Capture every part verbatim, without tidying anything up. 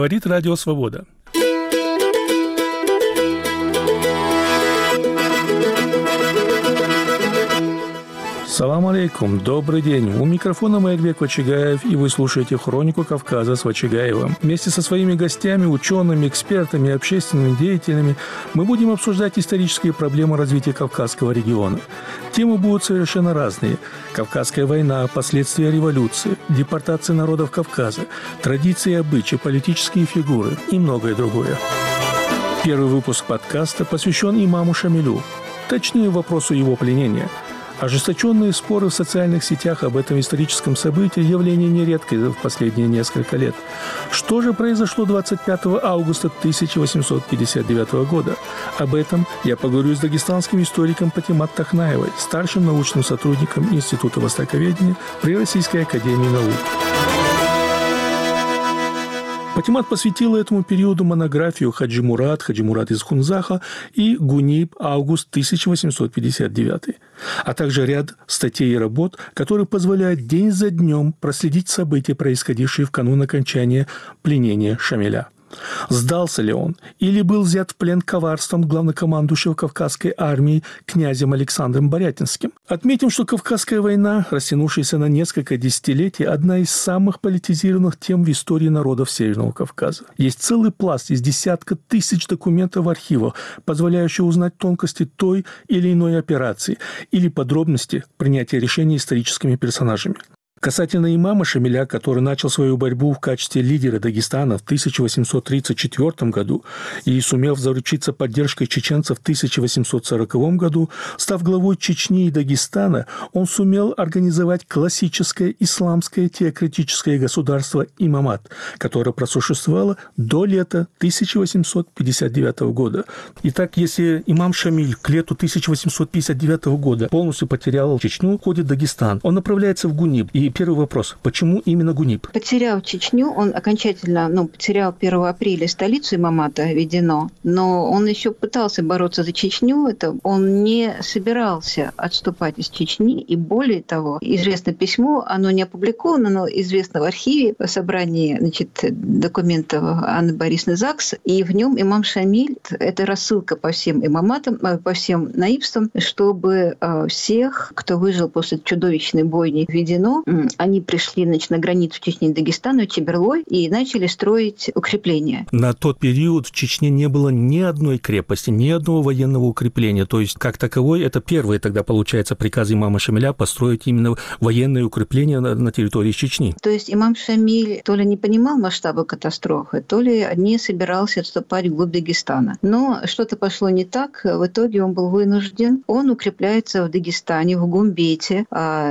Говорит Радио Свобода. Салам алейкум, добрый день. У микрофона Маирбек Вачигаев, и вы слушаете «Хронику Кавказа» с Вачигаевым. Вместе со своими гостями, учеными, экспертами и общественными деятелями мы будем обсуждать исторические проблемы развития Кавказского региона. Темы будут совершенно разные. Кавказская война, последствия революции, депортация народов Кавказа, традиции и обычаи, политические фигуры и многое другое. Первый выпуск подкаста посвящен имаму Шамилю, точнее вопросу его пленения. Ожесточенные споры в социальных сетях об этом историческом событии – явление нередкое в последние несколько лет. Что же произошло двадцать пятого августа тысяча восемьсот пятьдесят девятого года? Об этом я поговорю с дагестанским историком Патимат Тахнаевой, старшим научным сотрудником Института востоковедения при Российской академии наук. Патимат посвятила этому периоду монографию «Хаджи Мурат», «Хаджи Мурат из Хунзаха» и «Гуниб. Август тысяча восемьсот пятьдесят девятый», а также ряд статей и работ, которые позволяют день за днем проследить события, происходившие в канун окончания пленения Шамиля. Сдался ли он или был взят в плен коварством главнокомандующего Кавказской армии князем Александром Борятинским? Отметим, что Кавказская война, растянувшаяся на несколько десятилетий, одна из самых политизированных тем в истории народов Северного Кавказа. Есть целый пласт из десятка тысяч документов в архивах, позволяющих узнать тонкости той или иной операции или подробности принятия решений историческими персонажами. Касательно имама Шамиля, который начал свою борьбу в качестве лидера Дагестана в тысяча восемьсот тридцать четвёртом году и сумев заручиться поддержкой чеченцев в тысяча восемьсот сороковом году, став главой Чечни и Дагестана, он сумел организовать классическое исламское теократическое государство имамат, которое просуществовало до лета тысяча восемьсот пятьдесят девятого года. Итак, если имам Шамиль к лету тысяча восемьсот пятьдесят девятого года полностью потерял Чечню, входит в Дагестан, он направляется в Гуниб. И первый вопрос. Почему именно Гуниб? Потерял Чечню, он окончательно, ну, потерял первого апреля столицу имамата Ведено, но он еще пытался бороться за Чечню, это он не собирался отступать из Чечни, и более того, известно письмо, оно не опубликовано, но известно в архиве, в собрании, значит, документов Анны Борисовны Закс, и в нем имам Шамиль, это рассылка по всем имаматам, по всем наибствам, чтобы всех, кто выжил после чудовищной бойни в Ведено, они пришли, значит, на границу Чечни и Дагестана, Чеберлой, и начали строить укрепления. На тот период в Чечне не было ни одной крепости, ни одного военного укрепления. То есть, как таковой, это первые тогда, получается, приказ имама Шамиля построить именно военные укрепления на, на территории Чечни. То есть имам Шамиль то ли не понимал масштаба катастрофы, то ли не собирался отступать вглубь Дагестана. Но что-то пошло не так. В итоге он был вынужден. Он укрепляется в Дагестане, в Гумбете,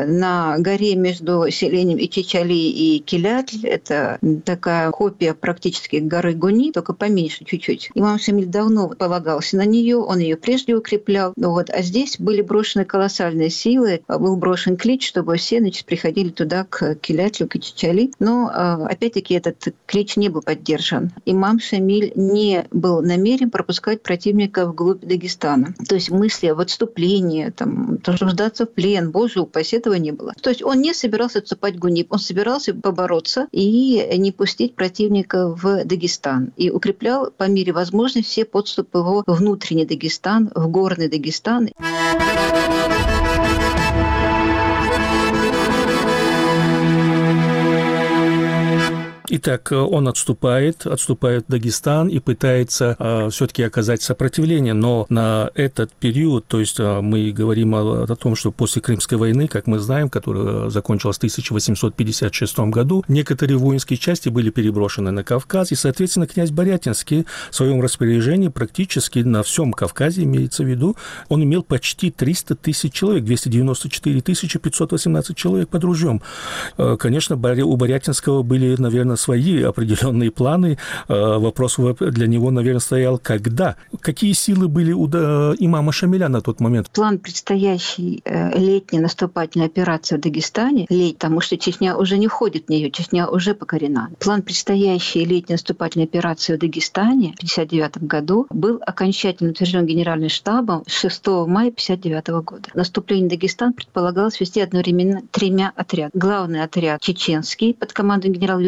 на горе между селением Ичичали и Килятль. Это такая копия практически горы Гуни, только поменьше чуть-чуть. Имам Шамиль давно полагался на нее, он ее прежде укреплял. Вот. А здесь были брошены колоссальные силы, был брошен клич, чтобы все, значит, приходили туда, к Килятлю, к Ичичали. Но, опять-таки, этот клич не был поддержан. Имам Шамиль не был намерен пропускать противника вглубь Дагестана. То есть мысли об отступлении, там, то, что сдаться в плен, боже упаси, этого не было. То есть он не собирался отступать в Гуниб, он собирался побороться и не пустить противника в Дагестан. И укреплял по мере возможности все подступы в внутренний Дагестан, в горный Дагестан. Итак, он отступает, отступает в Дагестан и пытается э, все-таки оказать сопротивление, но на этот период, то есть э, мы говорим о, о том, что после Крымской войны, как мы знаем, которая закончилась в тысяча восемьсот пятьдесят шестом году, некоторые воинские части были переброшены на Кавказ, и, соответственно, князь Борятинский в своем распоряжении практически на всем Кавказе, имеется в виду, он имел почти триста тысяч человек, двести девяносто четыре тысячи пятьсот восемнадцать человек под ружьем. Э, конечно, у Борятинского были, наверное, свои определенные планы. Вопрос для него, наверное, стоял, когда? Какие силы были у имама Шамиля на тот момент? План предстоящей летней наступательной операции в Дагестане, леть, потому что Чечня уже не входит в нее, Чечня уже покорена. План предстоящей летней наступательной операции в Дагестане в тысяча девятьсот пятьдесят девятом году был окончательно утвержден Генеральным штабом шестого мая тысяча девятьсот пятьдесят девятого года. Наступление в Дагестан предполагалось вести одновременно тремя отрядами. Главный отряд чеченский под командой генерала Юдакимова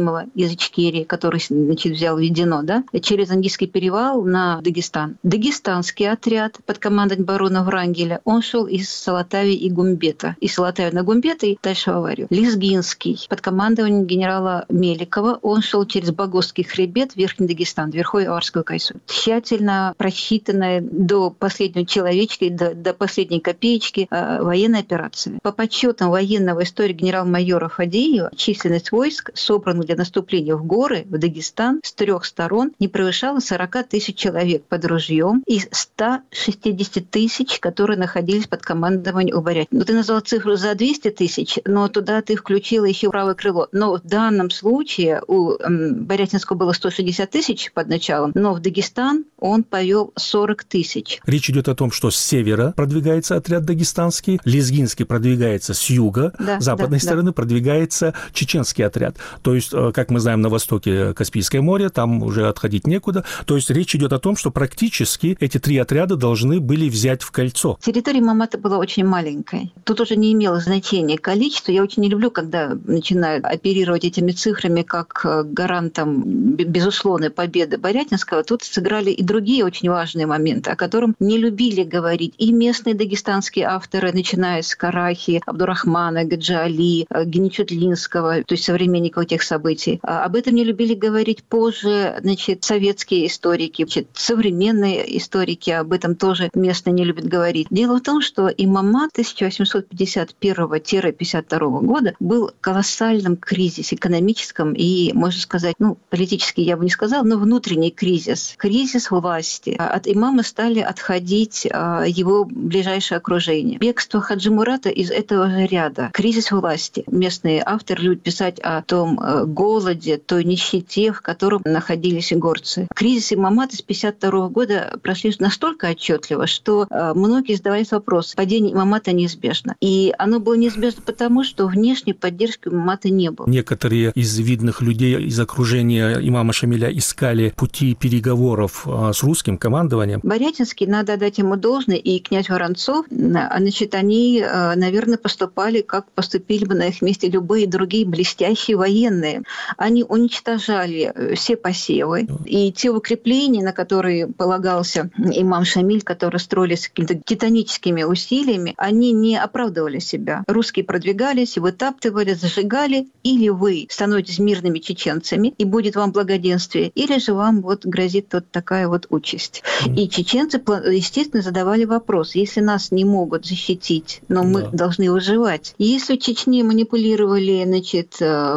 Ибрагимова из Ичкерии, который, значит, взял Ведено, да, через Ангийский перевал на Дагестан. Дагестанский отряд под командой барона Врангеля, он шел из Салатави и Гумбета. Из Салатави на Гумбета и дальше в Аварию. Лезгинский под командованием генерала Меликова, он шел через Багосский хребет в Верхний Дагестан, Верховье Аварскую Кайсу. Тщательно просчитанная до последнего человечка, до, до последней копеечки э, военная операция. По подсчетам военного историка генерал-майора Фадеева, численность войск, собранных для наступления в горы, в Дагестан, с трех сторон не превышала сорок тысяч человек под ружьем и сто шестьдесят тысяч, которые находились под командованием у Борятина. Ну, ты назвал цифру за двести тысяч, но туда ты включила еще правое крыло. Но в данном случае у эм, Борятинского было сто шестьдесят тысяч под началом, но в Дагестан он повел сорок тысяч. Речь идет о том, что с севера продвигается отряд дагестанский, Лезгинский продвигается с юга, да, с западной да, стороны да. продвигается чеченский отряд. То есть, как мы знаем, на востоке Каспийское море, там уже отходить некуда. То есть речь идет о том, что практически эти три отряда должны были взять в кольцо. Территория Имамата была очень маленькой. Тут уже не имело значения количество. Я очень не люблю, когда начинают оперировать этими цифрами как гарантом безусловной победы Борятинского. Тут сыграли и другие очень важные моменты, о которых не любили говорить и местные дагестанские авторы, начиная с Карахи, Абдурахмана, Гаджи-Али, Геничутлинского, то есть современников этих событий. Об этом не любили говорить позже, значит, советские историки, значит, современные историки об этом тоже местные не любят говорить. Дело в том, что Имамат тысяча восемьсот пятьдесят первого — пятьдесят второго года был в колоссальном кризисе экономическом и, можно сказать, ну, политический я бы не сказала, но внутренний кризис. Кризис власти. От имама стали отходить его ближайшее окружение. Бегство Хаджи Мурата из этого же ряда. Кризис власти. Местные авторы любят писать о том голоде, той нищете, в котором находились и горцы. Кризис Имамата с пятьдесят второго года прошли настолько отчетливо, что многие задавались вопрос: падение Имамата неизбежно. И оно было неизбежно потому, что внешней поддержки Имамата не было. Некоторые из видных людей из окружения имама Шамиля искали пути переговоров с русским командованием. Борятинский, надо дать ему должное, и князь Воронцов, значит, они, наверное, поступали, как поступили бы на их месте любые другие блестящие военные. Они уничтожали все посевы, и те укрепления, на которые полагался имам Шамиль, которые строились какими-то титаническими усилиями, они не оправдывали себя. Русские продвигались, вытаптывали, зажигали. Или вы становитесь мирными чеченцами, и будет вам благоденствие, или же вам вот грозит вот такая вот участь. И чеченцы, естественно, задавали вопрос: если нас не могут защитить, но мы да. должны выживать. Если в Чечне манипулировали, значит,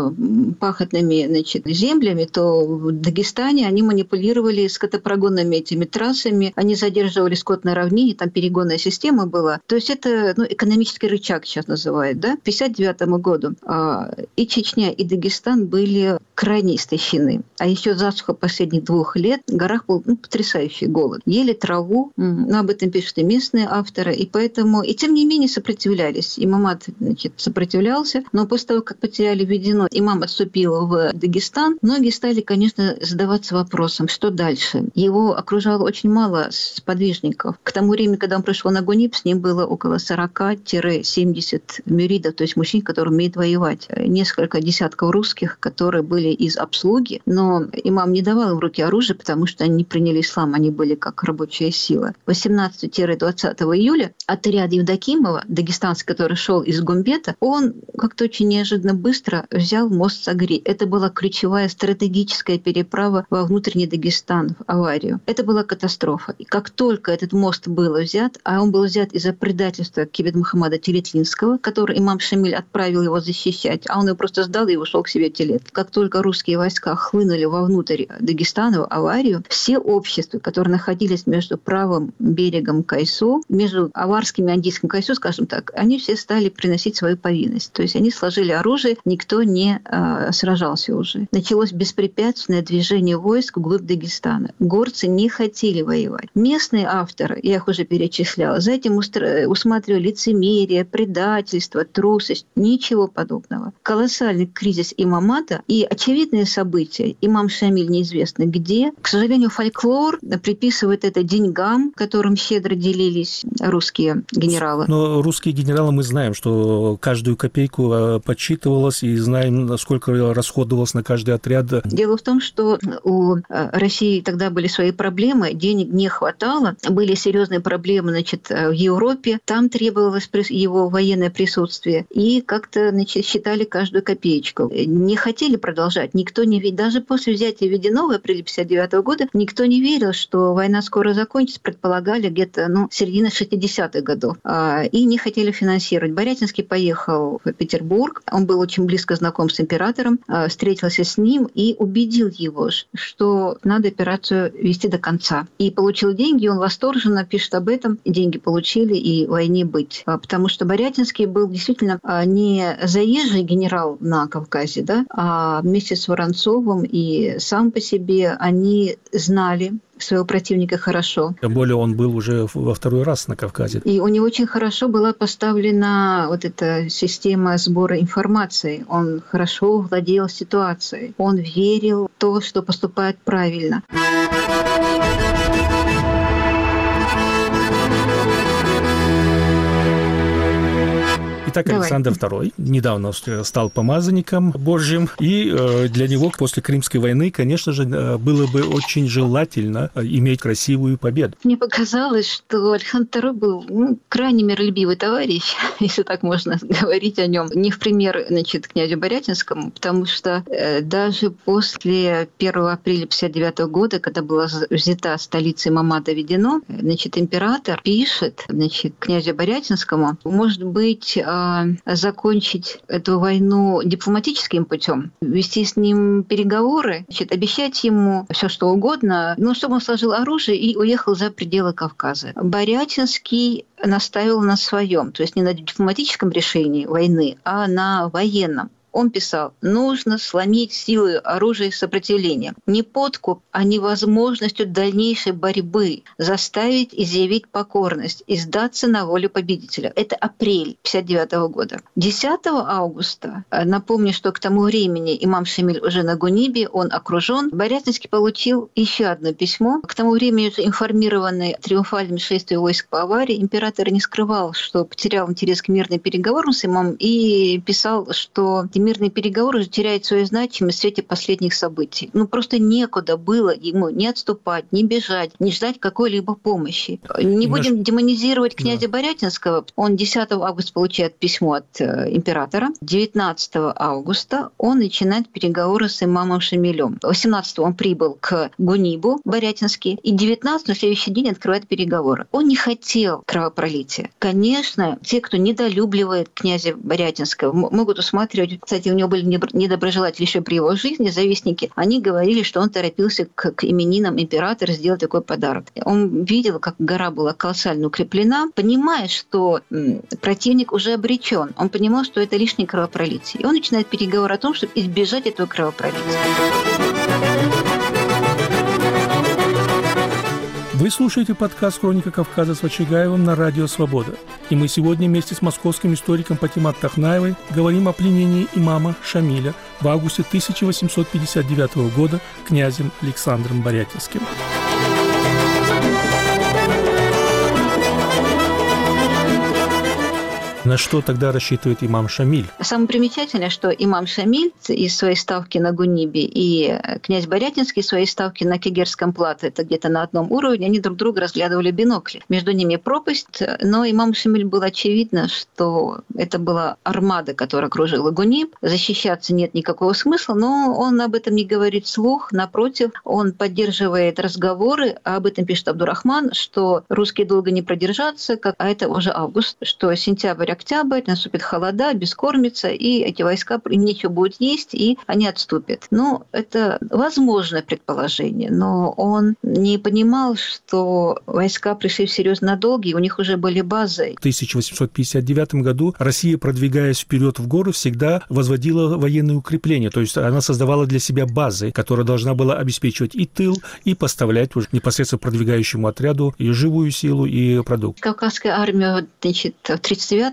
пахотными, значит, землями, то в Дагестане они манипулировали скотопрогонными этими трассами, они задерживали скот на равнине, там перегонная система была. То есть это, ну, экономический рычаг сейчас называют, да? К пятьдесят девятому году и Чечня, и Дагестан были крайне истощены. А еще засуха последних двух лет, в горах был, ну, потрясающий голод. Ели траву, ну, об этом пишут и местные авторы, и поэтому, и тем не менее сопротивлялись. Имамат, значит, сопротивлялся, но после того, как потеряли Ведено, имам отступил в Дагестан, многие стали, конечно, задаваться вопросом, что дальше. Его окружало очень мало сподвижников. К тому времени, когда он пришел на Гуниб, с ним было около сорок-семьдесят мюридов, то есть мужчин, которые умеют воевать. Несколько десятков русских, которые были из обслуги, но имам не давал им в руки оружие, потому что они не приняли ислам, они были как рабочая сила. восемнадцатого-двадцатого июля отряд Евдокимова, дагестанский, который шел из Гумбета, он как-то очень неожиданно быстро взял мост Сагри. Это была ключевая стратегическая переправа во внутренний Дагестан, в Аварию. Это была катастрофа. И как только этот мост был взят, а он был взят из-за предательства Кибет Мухаммада Телетлинского, который имам Шамиль отправил его защищать, а он его просто сдал и ушел к себе в Телет. Как только русские войска хлынули вовнутрь Дагестана, в Аварию, все общества, которые находились между правым берегом Кайсу, между аварским и андийским Кайсу, скажем так, они все стали приносить свою повинность. То есть они сложили оружие, никто не э, сражался уже. Началось беспрепятственное движение войск вглубь Дагестана. Горцы не хотели воевать. Местные авторы, я их уже перечисляла, за этим устро... усматривали лицемерие, предательство, трусость. Ничего подобного. Колоссальный кризис имамата, и очевидные события. Имам Шамиль неизвестно где. К сожалению, фольклор приписывает это деньгам, которым щедро делились русские генералы. Но русские генералы, мы знаем, что каждую копейку подсчитывалось, и знаем, насколько расходовалось на каждый отряд. Дело в том, что у России тогда были свои проблемы, денег не хватало, были серьезные проблемы, значит, в Европе, там требовалось его военное присутствие, и как-то, значит, считали каждую копеечку. Не хотели продолжать, никто не верил, даже после взятия Веденова в апреле пятьдесят девятого года никто не верил, что война скоро закончится, предполагали где-то, ну, середина шестидесятых годов, и не хотели финансировать. Борятинский поехал в Петербург, он был очень близко знаком с императором, встретился с ним и убедил его, что надо операцию вести до конца. И получил деньги, он восторженно пишет об этом. Деньги получили, и войне быть. Потому что Борятинский был действительно не заезжий генерал на Кавказе, да, а вместе с Воронцовым и сам по себе они знали своего противника хорошо. Тем более он был уже во второй раз на Кавказе. И у него очень хорошо была поставлена вот эта система сбора информации. Он хорошо владел ситуацией. Он верил в то, что поступает правильно. Итак, Александр Второй недавно стал помазанником Божьим, и для него после Крымской войны, конечно же, было бы очень желательно иметь красивую победу. Мне показалось, что Александр Второй был, ну, крайне миролюбивый товарищ, если так можно говорить о нем. Не в пример, значит, князю Борятинскому, потому что даже после первого апреля пятьдесят девятого года, когда была взята столица имама доведено, значит, император пишет, значит, князю Борятинскому, может быть, закончить эту войну дипломатическим путем, вести с ним переговоры, значит, обещать ему все что угодно, ну, чтобы он сложил оружие и уехал за пределы Кавказа. Борятинский настаивал на своем, то есть не на дипломатическом решении войны, а на военном. Он писал, нужно сломить силой оружия и сопротивления. Не подкуп, а невозможностью дальнейшей борьбы заставить изъявить покорность и сдаться на волю победителя. Это апрель пятьдесят девятого года. десятого августа, напомню, что к тому времени имам Шамиль уже на Гунибе, он окружен, Борятинский получил еще одно письмо. К тому времени, уже информированный триумфальным шествием войск по аварии, император не скрывал, что потерял интерес к мирным переговорам с имамом и писал, что мирные переговоры уже теряют свою значимость в свете последних событий. Ну, просто некуда было ему не отступать, не бежать, не ждать какой-либо помощи. Не Наш... будем демонизировать князя да. Борятинского. Он десятого августа получает письмо от э, императора. девятнадцатого августа он начинает переговоры с имамом Шамилем. восемнадцатого он прибыл к Гунибу, Борятинский, и девятнадцатого, на следующий день, открывает переговоры. Он не хотел кровопролития. Конечно, те, кто недолюбливает князя Борятинского, могут усматривать. Кстати, у него были недоброжелатели еще при его жизни, завистники. Они говорили, что он торопился к, к именинам императора сделать такой подарок. Он видел, как гора была колоссально укреплена, понимая, что м, противник уже обречен. Он понимал, что это лишнее кровопролитие. И он начинает переговоры о том, чтобы избежать этого кровопролития. Вы слушаете подкаст «Хроника Кавказа» с Вачигаевым на радио «Свобода». И мы сегодня вместе с московским историком Патимат Тахнаевой говорим о пленении имама Шамиля в августе тысяча восемьсот пятьдесят девятого года князем Александром Борятинским. На что тогда рассчитывает имам Шамиль? Самое примечательное, что имам Шамиль из своей ставки на Гунибе и князь Борятинский из своей ставки на Кегерском плато, это где-то на одном уровне, они друг друга разглядывали в бинокли. Между ними пропасть, но имаму Шамиль было очевидно, что это была армада, которая окружила Гуниб. Защищаться нет никакого смысла, но он об этом не говорит вслух. Напротив, он поддерживает разговоры, а об этом пишет Абдурахман, что русские долго не продержатся, а это уже август, что сентябрь октябрь, наступит холода, бескормица, и эти войска им нечего будет есть, и они отступят. Ну, это возможное предположение, но он не понимал, что войска пришли всерьез надолго, и у них уже были базы. В тысяча восемьсот пятьдесят девятом году Россия, продвигаясь вперед в горы, всегда возводила военные укрепления, то есть она создавала для себя базы, которая должна была обеспечивать и тыл, и поставлять уже непосредственно продвигающему отряду и живую силу, и продукт. Кавказская армия, значит, в тридцать девятом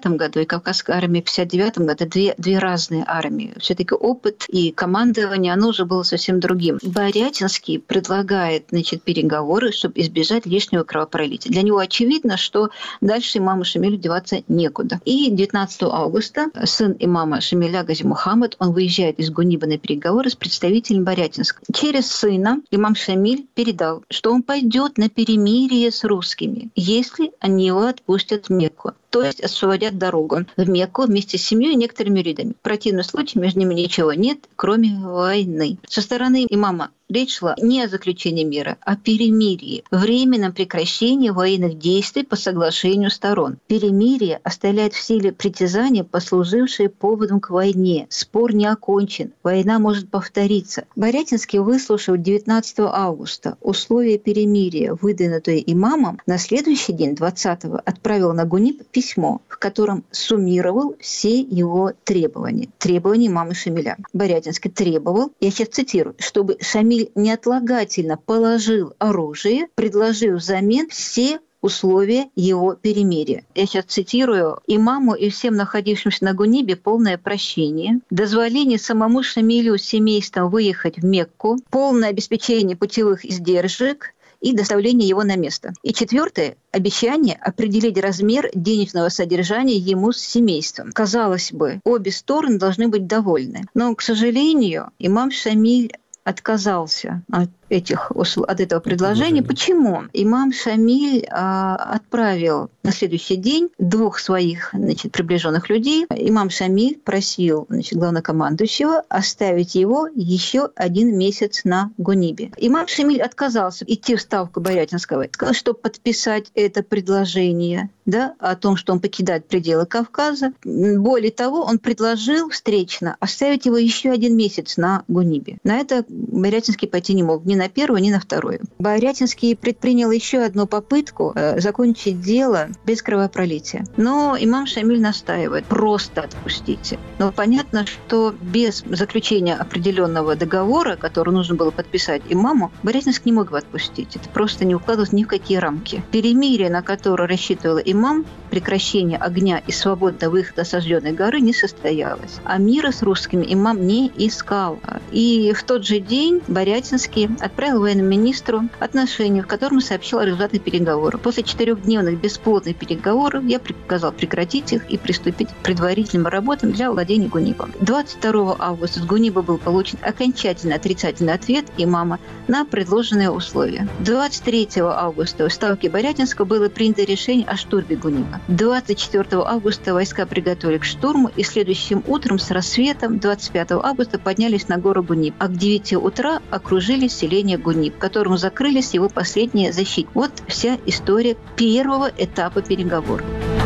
девятом году и Кавказская армия в пятьдесят девятом году – это две, две разные армии. Все-таки опыт и командование, оно уже было совсем другим. Борятинский предлагает, значит, переговоры, чтобы избежать лишнего кровопролития. Для него очевидно, что дальше имаму Шамилю деваться некуда. И девятнадцатого августа сын имама Шамиля Гази Мухаммад, он выезжает из Гуниба на переговоры с представителем Борятинска. Через сына имам Шамиль передал, что он пойдет на перемирие с русскими, если они его отпустят в Мекку. То есть освободят дорогу в Мекку вместе с семьей и некоторыми юридами. В противном случае между ними ничего нет, кроме войны. Со стороны имама речь шла не о заключении мира, а о перемирии, временном прекращении военных действий по соглашению сторон. Перемирие оставляет в силе притязания, послужившие поводом к войне. Спор не окончен, война может повториться. Борятинский, выслушав девятнадцатого августа условия перемирия, выдвинутые имамом, на следующий день, двадцатого, отправил на Гуниб письмо, в котором суммировал все его требования. Требования имама Шамиля. Борятинский требовал, я сейчас цитирую, чтобы Шамиль неотлагательно положил оружие, предложив взамен все условия его перемирия. Я сейчас цитирую. «Имаму и всем находившимся на Гунибе полное прощение, дозволение самому Шамилю с семейством выехать в Мекку, полное обеспечение путевых издержек и доставление его на место». И четвертое – обещание определить размер денежного содержания ему с семейством. Казалось бы, обе стороны должны быть довольны. Но, к сожалению, имам Шамиль отказался от этих, от этого предложения. Почему? Имам Шамиль а, отправил на следующий день двух своих, значит, приближенных людей. Имам Шамиль просил, значит, главнокомандующего оставить его еще один месяц на Гунибе. Имам Шамиль отказался идти в ставку Борятинского, сказал, чтобы подписать это предложение, да, о том, что он покидает пределы Кавказа. Более того, он предложил встречно оставить его еще один месяц на Гунибе. На это Борятинский пойти не мог, ни на первую, ни на вторую. Борятинский предпринял еще одну попытку э, закончить дело без кровопролития. Но имам Шамиль настаивает: просто отпустите. Но понятно, что без заключения определенного договора, который нужно было подписать имаму, Борятинский не мог бы отпустить. Это просто не укладывалось ни в какие рамки. Перемирие, на которое рассчитывал имам, прекращение огня и свободного выхода осажденной горы не состоялось. А мира с русскими имам не искал. И в тот же день Борятинский отправил военному министру отношение, в котором сообщил о результатах переговоров. После четырехдневных бесплодных переговоров я приказал прекратить их и приступить к предварительным работам для владения Гунибом. двадцать второго августа с Гуниба был получен окончательный отрицательный ответ имама на предложенные условия. двадцать третьего августа в ставке Борятинского было принято решение о штурме Гуниба. двадцать четвёртого августа войска приготовили к штурму и следующим утром с рассветом двадцать пятого августа поднялись на гору Гуниб, а к девяти утра окружили селение Гуниб, которому закрылись его последние защиты. Вот вся история первого этапа переговоров.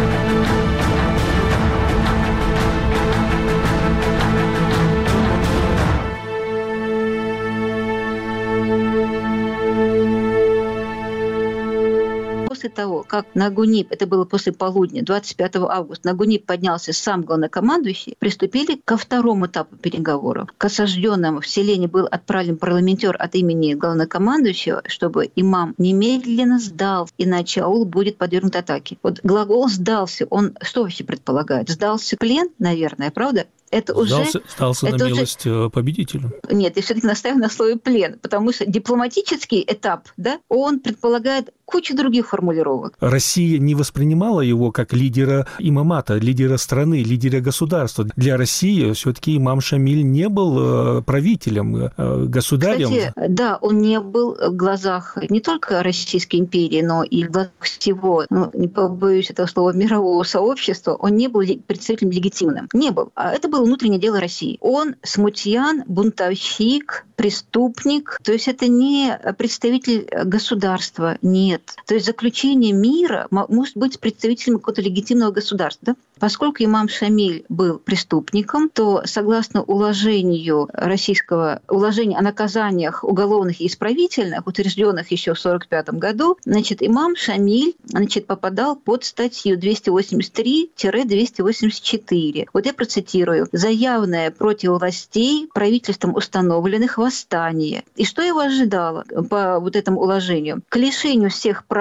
После того, как на Гуниб, это было после полудня, двадцать пятого августа, на Гуниб поднялся сам главнокомандующий, приступили ко второму этапу переговоров. К осажденному в селении был отправлен парламентер от имени главнокомандующего, чтобы имам немедленно сдал, иначе аул будет подвергнут атаке. Вот глагол «сдался», он что вообще предполагает? Сдался плен, наверное, правда? Это сдался, уже, сдался это на уже... милость победителю. Нет, я все-таки настаиваю на слове «плен», потому что дипломатический этап, да, он предполагает кучу других формулировок. Россия не воспринимала его как лидера имамата, лидера страны, лидера государства. Для России все-таки имам Шамиль не был правителем, государем. Кстати, да, он не был в глазах не только Российской империи, но и в глазах всего, ну, не побоюсь этого слова, мирового сообщества, он не был представителем легитимным. Не был. А это было внутреннее дело России. Он смутьян, бунтовщик, преступник. То есть это не представитель государства, нет. То есть заключение мира может быть представителем какого-то легитимного государства. Да? Поскольку имам Шамиль был преступником, то согласно уложению российского, уложению о наказаниях уголовных и исправительных, утвержденных еще в сорок пятом году, значит, имам Шамиль, значит, попадал под статью двести восемьдесят три - двести восемьдесят четыре. Вот я процитирую. «За против властей правительством установленных восстания». И что его ожидало по вот этому уложению? К лишению всех прав и, со...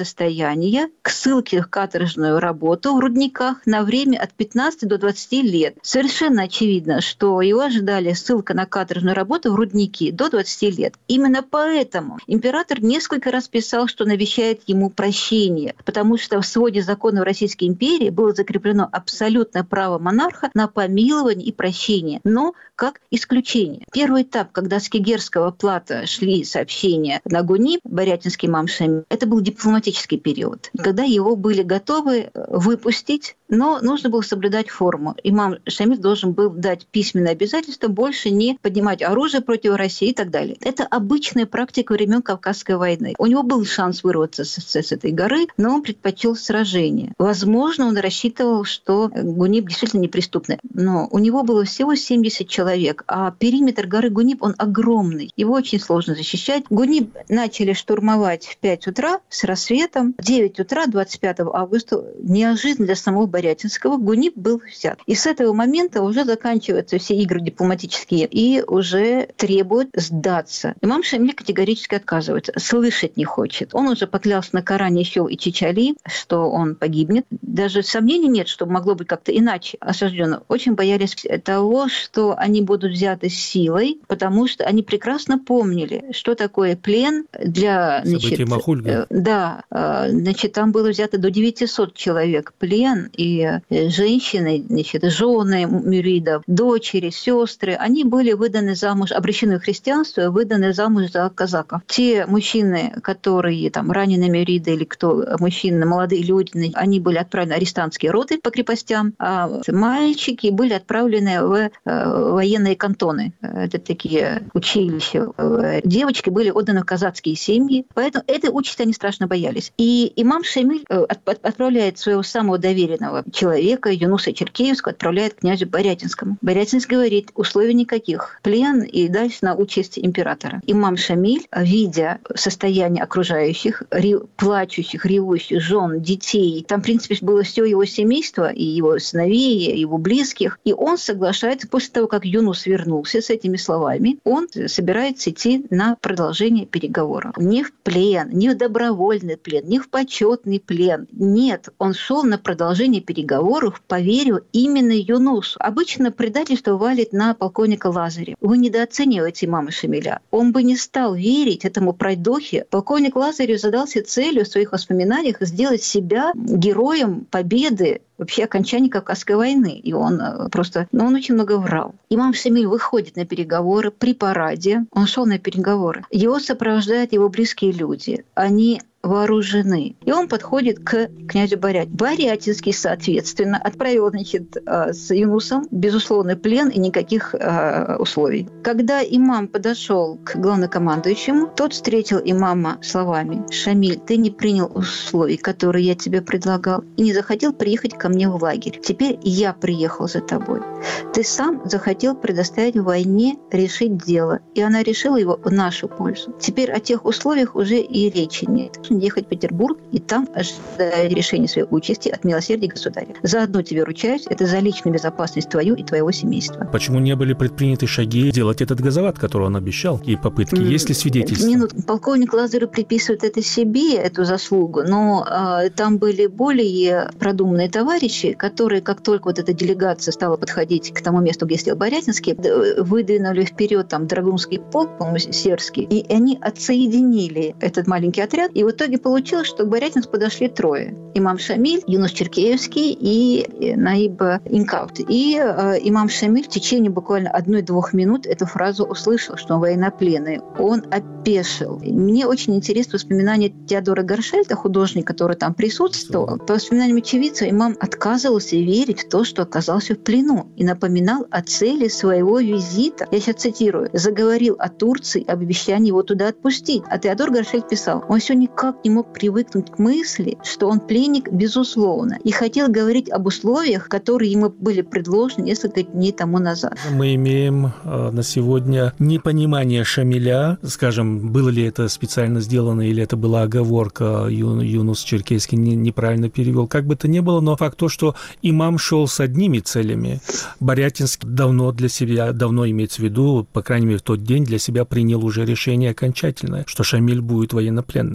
состояния к ссылке в каторжную работу в рудниках на время от пятнадцати до двадцати лет. Совершенно очевидно, что его ожидали ссылка на каторжную работу в рудники до двадцати лет. Именно поэтому император несколько раз писал, что навещает ему прощение, потому что в своде законов Российской империи было закреплено абсолютное право монарха на помилование и прощение, но как исключение. Первый этап, когда с Кигерского плато шли сообщения на Гуниб, Борятинский имам Шамиль, это был дипломатический период, когда его были готовы выпустить, но нужно было соблюдать форму. Имам Шамиль должен был дать письменное обязательство больше не поднимать оружие против России и так далее. Это обычная практика времен Кавказской войны. У него был шанс вырваться с, с этой горы, но он предпочел сражение. Возможно, он рассчитывал, что Гуниб действительно неприступный. Но у него было всего семьдесят человек, а периметр горы Гуниб, он огромный. Его очень сложно защищать. Гуниб начали штурмовать в пять утра с рассветом. В девять утра двадцать пятого августа неожиданно для самого Борятинского Гуниб был взят. И с этого момента уже заканчиваются все игры дипломатические и уже требуют сдаться. Имам Шамиль категорически отказывается, слышать не хочет. Он уже поклялся на Коране еще и Чичали, что он погибнет. Даже сомнений нет, что могло быть как-то иначе осаждено. Очень боялись того, что они будут взяты силой, потому что они прекрасно помнили, что такое плен для... Значит, Махульга. Да, значит, там было взято до девятисот человек плен, и женщины, значит, жены мюридов, дочери, сестры, они были выданы замуж, обращены в христианство, выданы замуж за казаков. Те мужчины, которые там раненые мюриды или кто, мужчины, молодые люди, они были отправлены в арестантские роты по крепостям, а мальчики были отправлены в военные кантоны. Это такие училища. Девочки были отданы в казацкие семьи, поэтому этой участи они страшно боялись. И имам Шамиль отправляет своего самого доверенного человека, Юнуса Черкеевского, отправляет к князю Борятинскому. Борятинский говорит, условий никаких. Плен и дальше на участь императора. Имам Шамиль, видя состояние окружающих, ре, плачущих, ревущих жен, детей, там, в принципе, было все его семейство, и его сыновей, и его близких, и он соглашается, после того, как Юнус вернулся с этими словами, он собирается идти на продолжение переговоров. Не в плен, не в добровольный плен, не в почетный плен. Нет, он шел на продолжение переговоров по вере именно Юнусу. Обычно предательство валит на полковника Лазаря. Вы недооцениваете имама Шамиля. Он бы не стал верить этому пройдохе. Полковник Лазарев задался целью в своих воспоминаниях сделать себя героем победы, вообще окончания Кавказской войны. И он просто... Ну, он очень много врал. Имам Шамиль выходит на переговоры при параде. Он шел на переговоры. Его сопровождают его близкие люди. Они вооружены. И он подходит к князю Борятину. Борятинский, соответственно, отправил, значит, с Юнусом безусловный плен и никаких э, условий. Когда имам подошел к главнокомандующему, тот встретил имама словами: «Шамиль, ты не принял условий, которые я тебе предлагал, и не захотел приехать ко мне в лагерь. Теперь я приехал за тобой. Ты сам захотел предоставить войне решить дело, и она решила его в нашу пользу. Теперь о тех условиях уже и речи нет. Ехать в Петербург и там ожидать решения своей участи от милосердия государя. Заодно тебе ручаюсь, это за личную безопасность твою и твоего семейства». Почему не были предприняты шаги делать этот газоват, который он обещал, и попытки? Mm. Есть ли свидетельства? Минут. Полковник Лазарев приписывает это себе, эту заслугу, но э, там были более продуманные товарищи, которые, как только вот эта делегация стала подходить к тому месту, где стоял Борятинский, выдвинули вперед там Драгунский полк, по-моему, Серский, и они отсоединили этот маленький отряд, и в итоге получилось, что к Борятинску подошли трое. Имам Шамиль, Юнус Черкеевский и Наиб Инкаут. И э, имам Шамиль в течение буквально одной-двух минут эту фразу услышал, что он военнопленный. Он опешил. Мне очень интересно воспоминания Теодора Горшельта, художника, который там присутствовал. По воспоминаниям очевидца, имам отказывался верить в то, что оказался в плену, и напоминал о цели своего визита. Я сейчас цитирую. «Заговорил о Турции, об обещании его туда отпустить». А Теодор Горшельт писал: «Он все никак не мог привыкнуть к мысли, что он пленник безусловно, и хотел говорить об условиях, которые ему были предложены несколько дней тому назад». Мы имеем э, на сегодня непонимание Шамиля, скажем, было ли это специально сделано или это была оговорка, Ю, Юнус Черкесский не, неправильно перевел. Как бы то ни было, но факт то, что имам шел с одними целями. Борятинский давно для себя, давно имеется в виду, по крайней мере в тот день, для себя принял уже решение окончательное, что Шамиль будет военнопленным. Было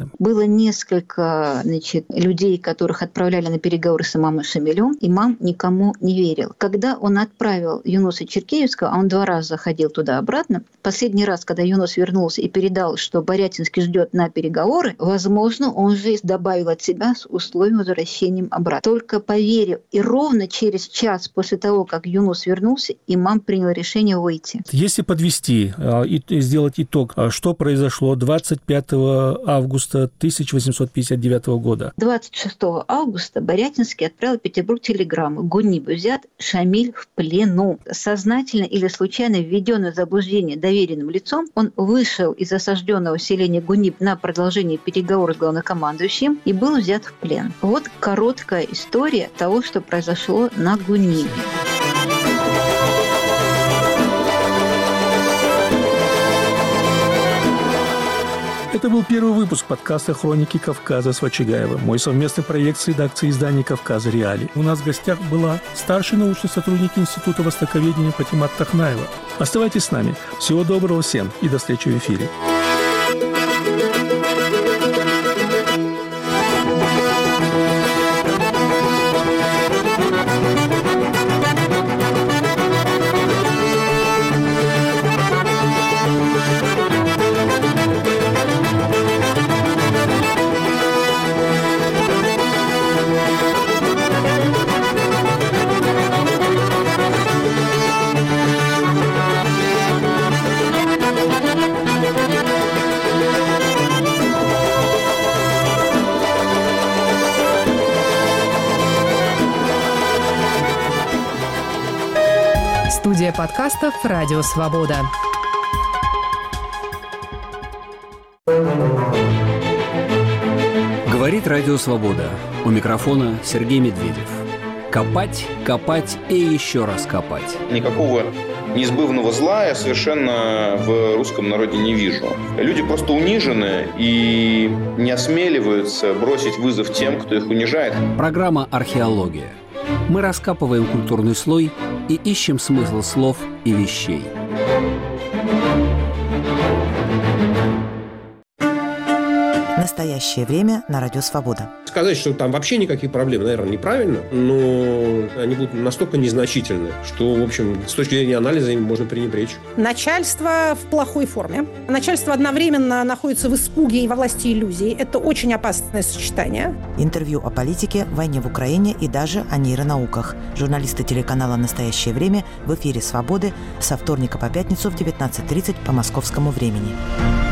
было несколько, значит, людей, которых отправляли на переговоры с имамом Шамилем. Имам никому не верил. Когда он отправил Юнуса Черкеевского, а он два раза ходил туда-обратно, последний раз, когда Юнус вернулся и передал, что Борятинский ждет на переговоры, возможно, он же добавил от себя с условием возвращения обратно. Только поверив, и ровно через час после того, как Юнус вернулся, имам принял решение выйти. Если подвести и сделать итог, что произошло двадцать пятого августа тысяча восемьсот пятьдесят девятого года? двадцать шестого августа Борятинский отправил в Петербург телеграмму: Гуниб взят, Шамиль в плену. Сознательно или случайно введенный в заблуждение доверенным лицом, он вышел из осажденного селения Гуниб на продолжение переговоров с главнокомандующим и был взят в плен. Вот короткая история того, что произошло на Гунибе. Это был первый выпуск подкаста «Хроники Кавказа» с Вачигаевым. Мой совместный проект с редакцией издания «Кавказа. Реалии». У нас в гостях была старший научный сотрудник Института востоковедения Патимат Тахнаева. Оставайтесь с нами. Всего доброго всем и до встречи в эфире. Студия подкастов «Радио Свобода». Говорит Радио Свобода. У микрофона Сергей Медведев. Копать, копать и еще раз копать. Никакого неизбывного зла я совершенно в русском народе не вижу. Люди просто унижены и не осмеливаются бросить вызов тем, кто их унижает. Программа «Археология». Мы раскапываем культурный слой и ищем смысл слов и вещей. Настоящее время на Радио Свобода. Сказать, что там вообще никаких проблем, наверное, неправильно, но они будут настолько незначительны, что, в общем, с точки зрения анализа им можно пренебречь. Начальство в плохой форме. Начальство одновременно находится в испуге и во власти иллюзий. Это очень опасное сочетание. Интервью о политике, войне в Украине и даже о нейронауках. Журналисты телеканала «Настоящее время» в эфире «Свободы» со вторника по пятницу в девятнадцать тридцать по московскому времени.